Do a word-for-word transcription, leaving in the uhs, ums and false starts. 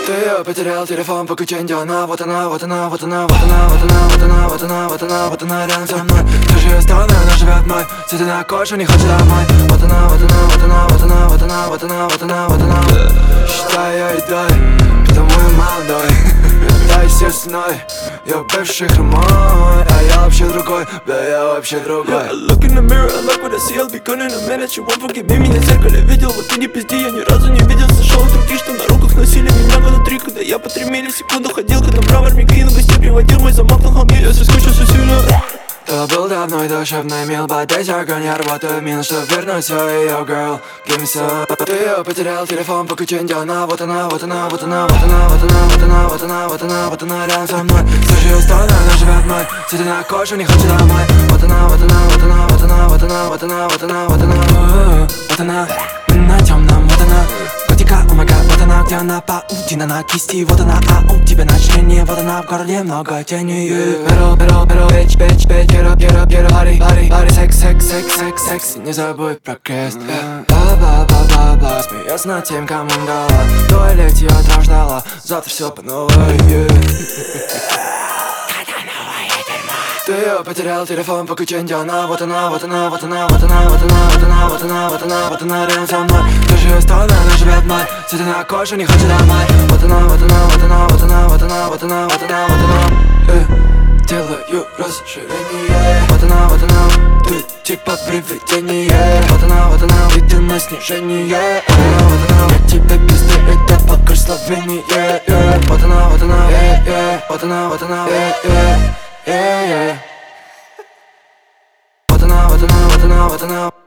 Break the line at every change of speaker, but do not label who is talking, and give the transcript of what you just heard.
Ты ее потерял, телефон по кученде. Она, вот она, вот она, вот она, вот она, вот она, вот она, вот она, вот она, вот она рядом со мной. Скажи ей стороны, она живет мной. Цветы на коже, не хочет домой. Вот она, вот она, вот она, вот она, вот она, вот она, вот она, вот она. Считай ее едой, потому и молодой. Да, естественной, я бывший хромой, а я вообще другой, да я вообще другой.
I look in the mirror, I like what I see, I'll be gone in a minute. You won't forgive me, меня в зеркале видел, вот ты не пизди. Я ни разу не видел, слышал от других, что на руках носили меня года три. Когда я по три миллисекунды ходил, когда мрамор мигрень в гостей приводил. Мой замок на холме, я соскучился сильно.
То был давно и душевный мил, подать огонь, я работаю минус, чтоб вернуть все ее, girl, give me some. Ты ее потерял, телефон по кученде. Она, вот она, вот она, вот она, вот она, вот она, вот она, вот она, вот она, вот она рядом со мной. Скажи ей стороны, она живет мной. Цветы на коже, не хочет домой. Вот она, вот она, вот она, вот она, вот она, вот она, вот она, вот она, вот она, на темном, вот она. Котика, о май гад, вот она, где она, паутина на кисти, вот она, а у тебя на члене, вот она, в горле много теней. Перо, перо, перо, печь, печь, печь, перо, перо, перо, пари, пари, пари, секс, секс, секс, секс, секс, не забудь про крест. Бла-бла-бла-бла-бла, смеясь над тем, кому дала, в туалете я отрождала, завтра все по новой. Ты ее потерял, телефон по кученде. Она, вот она, вот она, вот она, вот она, вот она, вот она, вот она, вот она, вот она рядом со мной. Скажи ей стороны, она живет мной. Цветы на коже, не хочет домой. Вот она, вот она, вот она, вот она, вот она, вот она, вот она, вот она. Делаю расширение. Вот она, вот она, ты типа привидение. Вот она, вот она, и ты на снижение. Вот она, вот она, я тебе пизды, это благословение. Вот она, вот она, вот она, вот она, yeah, yeah. Вот она, вот она, вот она, вот она.